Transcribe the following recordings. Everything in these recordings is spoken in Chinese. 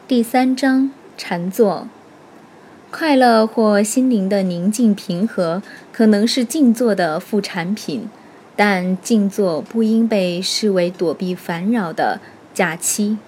第3章禅坐。快乐或心灵的宁静平和可能是静坐的副产品，但静坐不应被视为躲避烦扰的假期。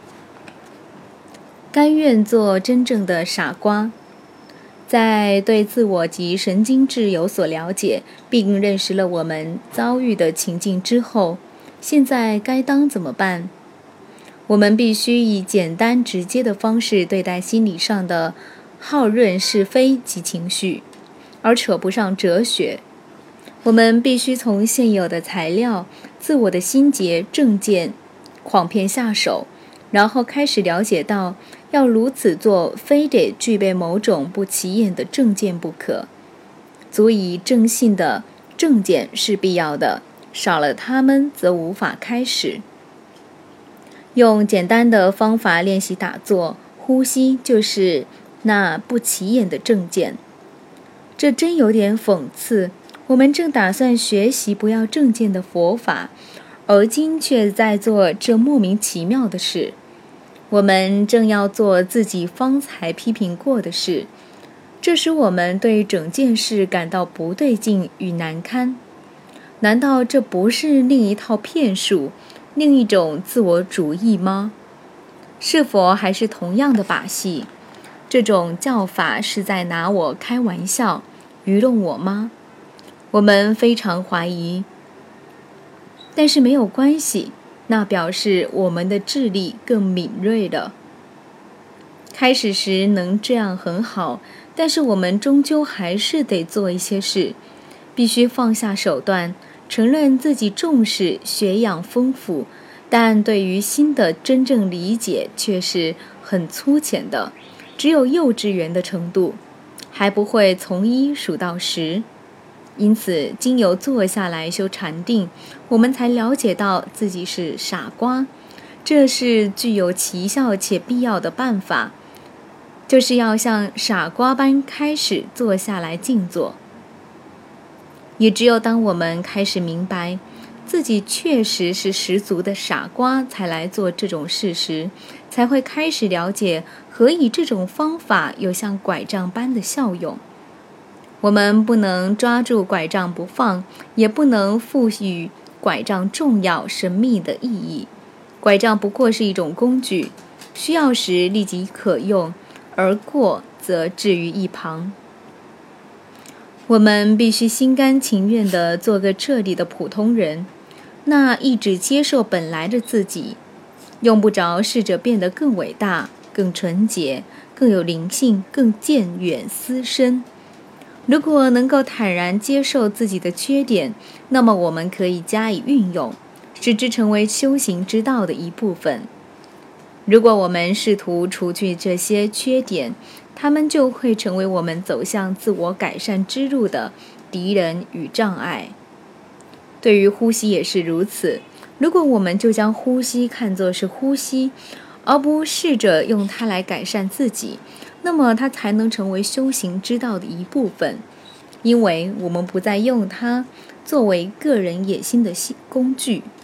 甘愿做真正的傻瓜。在对自我及神经质有所了解，并认识了我们遭遇的情境之后，现在该当怎么办？我们必须以简单直接的方式对待心理上的好论是非及情绪，而扯不上哲学。我们必须从现有的材料、自我的心结、正见、诳骗下手，然后开始了解到要如此做非得具备某种不起眼的正见不可。足以正信的正见是必要的，少了它们则无法开始。用简单的方法练习打坐，呼吸就是那不起眼的正见。这真有点讽刺，我们正打算学习不要正见的佛法，而今却在做这莫名其妙的事。我们正要做自己方才批评过的事，这使我们对整件事感到不对劲与难堪。难道这不是另一套骗术，另一种自我主义吗？是否还是同样的把戏？这种叫法是在拿我开玩笑，愚弄我吗？我们非常怀疑。但是没有关系，那表示我们的智力更敏锐了。开始时能这样很好，但是我们终究还是得做一些事，必须放下手段，承认自己重视学养丰富，但对于心的真正理解却是很粗浅的，只有幼稚园的程度，还不会从1数到10。因此经由坐下来修禅定，我们才了解到自己是傻瓜。这是具有奇效且必要的办法，就是要像傻瓜般开始坐下来静坐。也只有当我们开始明白自己确实是十足的傻瓜才来做这种事时，才会开始了解何以这种方法有像拐杖般的效用。我们不能抓住拐杖不放，也不能赋予拐杖重要神秘的意义。拐杖不过是一种工具，需要时立即可用，而过则置于一旁。我们必须心甘情愿地做个这里的普通人，那意志接受本来的自己，用不着试着变得更伟大、更纯洁、更有灵性、更见远思深。如果能够坦然接受自己的缺点，那么我们可以加以运用，使之成为修行之道的一部分。如果我们试图除去这些缺点，它们就会成为我们走向自我改善之路的敌人与障碍。对于呼吸也是如此，如果我们就将呼吸看作是呼吸，而不试着用它来改善自己，那么它才能成为修行之道的一部分，因为我们不再用它作为个人野心的工具。